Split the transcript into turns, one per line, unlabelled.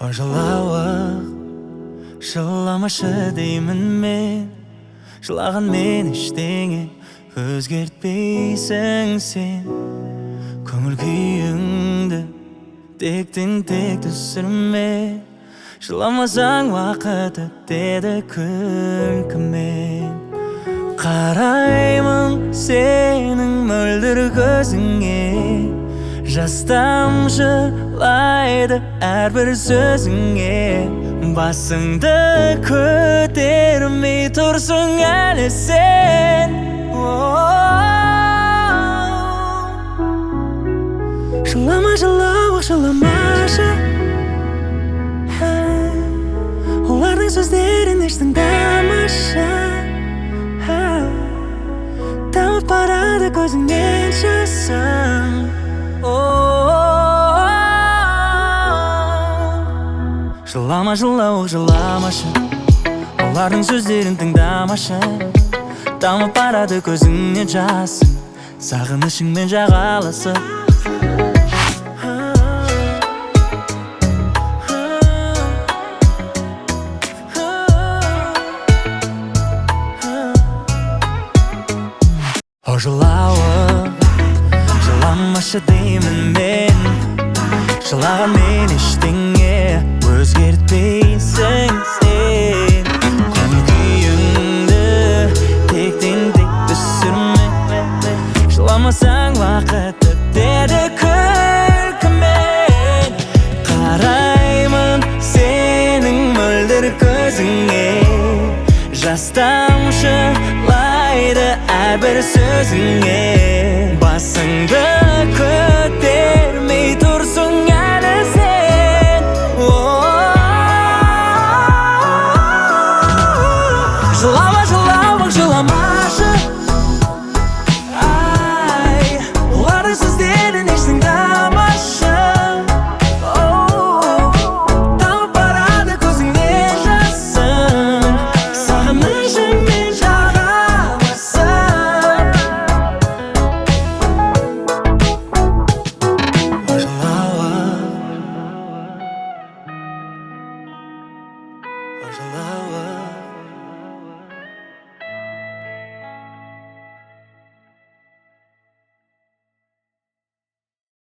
Жылауық жыламашы деймін мен, жылаған мен ештеңе өзгертпейсің сен. Көңіл күйіңді тектен тек түсірме, жыламасаң уақыт өтеді күлкімен. Қараймын сенің мөлдір көзіңе, жас тамшылайды әрбір сөзіңе. Басыңды көтермей тұрсың әлі сен. Жылама, жылауық жыламашы, олардың сөздерін еш тыңдамашы. Тамып барады көзіңнен жасың. Жылама, жылауық жыламашы, олардың сөздерін тыңдамашы. Тамып барады көзіңнен жасың, сағынышыңмен жағаласып. Жылауық жыламашы деймін мен, жылаған мен ештеңе өзгертпейсің сен. Көңіл күйіңді тектен тек түсірме, жыламасаң уақыт өтеді күлкімен. Қараймын сенің мөлдір көзіңе, жас тамшылайды әрбір сөзіңе. Басыңды